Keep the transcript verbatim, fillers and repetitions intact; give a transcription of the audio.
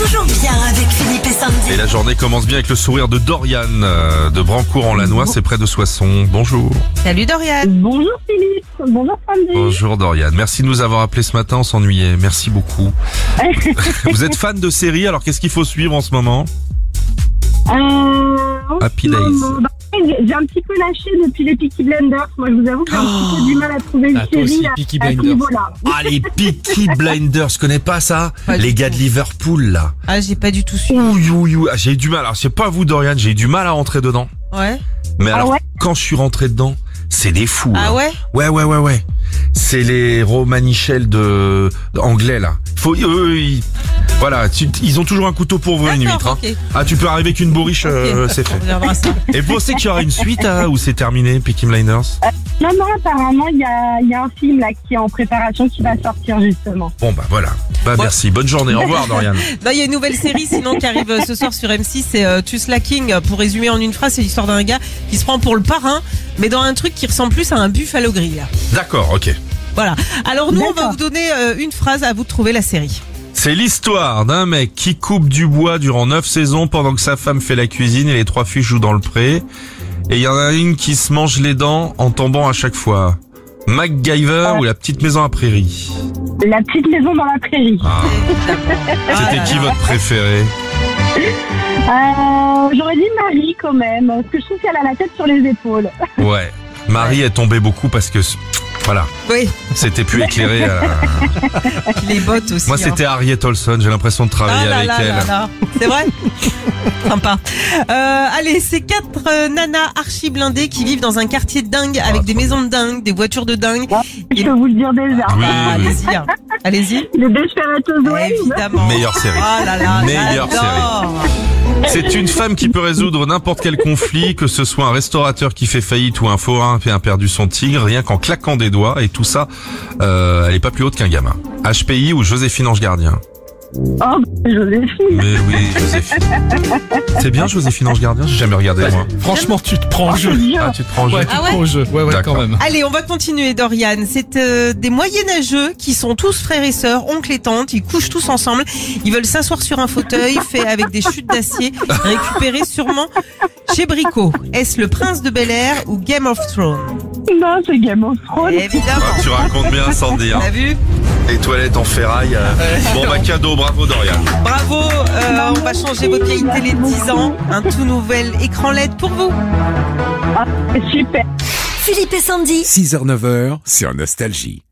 toujours bien avec Philippe et Sandy. Et la journée commence bien avec le sourire de Dorian euh, de Brancourt-en-Lannoy, c'est près de Soissons. Bonjour. Salut Dorian. Bonjour Philippe, bonjour Sandy. Bonjour Dorian, merci de nous avoir appelés ce matin, on s'ennuyait, merci beaucoup. Vous êtes fan de séries, alors qu'est-ce qu'il faut suivre en ce moment? euh, Happy euh, Days. bah, j'ai j'ai un petit peu lâché depuis les Peaky Blinders. Moi je vous avoue que j'ai un petit peu du mal à trouver une Ah, toi aussi, série à, Peaky à ce Blinders. niveau-là. Ah, les Peaky Blinders, je connais pas ça? Pas Les du gars tout. de Liverpool, là. Ah, j'ai pas du tout su. Ouh, ouh, ouh. Ah, j'ai eu du mal, alors c'est pas vous Dorian, j'ai eu du mal à rentrer dedans. Ouais. Mais Ah alors, ouais quand je suis rentré dedans, c'est des fous. Ah là. ouais? Ouais, ouais, ouais, ouais. C'est les Romanichels de, de anglais, là. Faut, eux, ils, voilà, tu- ils ont toujours un couteau pour ouvrir une huître. D'accord, Hein. ok. Ah, tu peux arriver avec une bourriche, euh, Ok. c'est fait. On regardera ça. Et vous pensez qu'il y aura une suite, hein, ou c'est terminé, Peaky Blinders? Non, non, apparemment il y a, il y a un film là qui est en préparation qui va sortir justement. Bon, bah voilà. Bah Ouais. merci, bonne journée, au revoir Dorian. Non, il y a une nouvelle série sinon qui arrive euh, ce soir sur M six, c'est euh, Tu Slacking. Pour résumer en une phrase, c'est l'histoire d'un gars qui se prend pour le parrain, mais dans un truc qui ressemble plus à un Buffalo Grill. D'accord, ok. Voilà. Alors nous, on va D'accord. vous donner euh, une phrase, à vous de trouver la série. C'est l'histoire d'un mec qui coupe du bois durant neuf saisons pendant que sa femme fait la cuisine et les trois filles jouent dans le pré. Et il y en a une qui se mange les dents en tombant à chaque fois. MacGyver ou la petite maison à prairie? La petite maison dans la prairie. Ah, Ah c'était là qui là. votre préféré? Euh, J'aurais dit Marie quand même, parce que je trouve qu'elle a la tête sur les épaules. Ouais. Marie est tombée beaucoup parce que, voilà, Oui, c'était plus éclairé. euh. puis les bottes aussi. Moi, hein. c'était Harriet Olson. J'ai l'impression de Ah travailler là avec là elle. là là. C'est vrai? Sympa. Euh, allez, c'est quatre euh, nanas archi blindées qui vivent dans un quartier de dingue avec Ah, des trop maisons de dingue, des voitures de dingue. Je peux vous le dire déjà. Oui, Ah, oui, oui. allez-y, hein. Allez-y. Les Desperate Waves. Évidemment. Meilleure série. Oh là là, Meilleure j'adore. C'est une femme qui peut résoudre n'importe quel conflit, que ce soit un restaurateur qui fait faillite ou un forain qui a perdu son tigre, rien qu'en claquant des doigts. Et tout ça, euh, elle est pas plus haute qu'un gamin. H P I ou Joséphine Ange Gardien? Oh, Joséphine. Mais oui, Joséphine. C'est bien Joséphine Ange Gardien? J'ai jamais regardé moi. Franchement, tu te prends au jeu. Ah, tu te prends au jeu? Ouais, tu te Ah ouais prends au jeu. Ouais, ouais, D'accord. quand même. Allez, on va continuer, Dorian. C'est euh, des moyenâgeux qui sont tous frères et sœurs, oncles et tantes. Ils couchent tous ensemble. Ils veulent s'asseoir sur un fauteuil fait avec des chutes d'acier, récupérées sûrement chez Brico. Est-ce le Prince de Bel-Air ou Game of Thrones? Non, c'est Game of Thrones. Évidemment. Ah, tu racontes bien, Sandy. Hein. T'as vu? Les toilettes en ferraille. euh. Bon, bah cadeau, bravo Dorian. Bravo. Euh, on va changer votre vieille télé de dix ans. Un tout nouvel écran L E D pour vous. Ah, super. Philippe et Sandy. six heures neuf heures sur Nostalgie.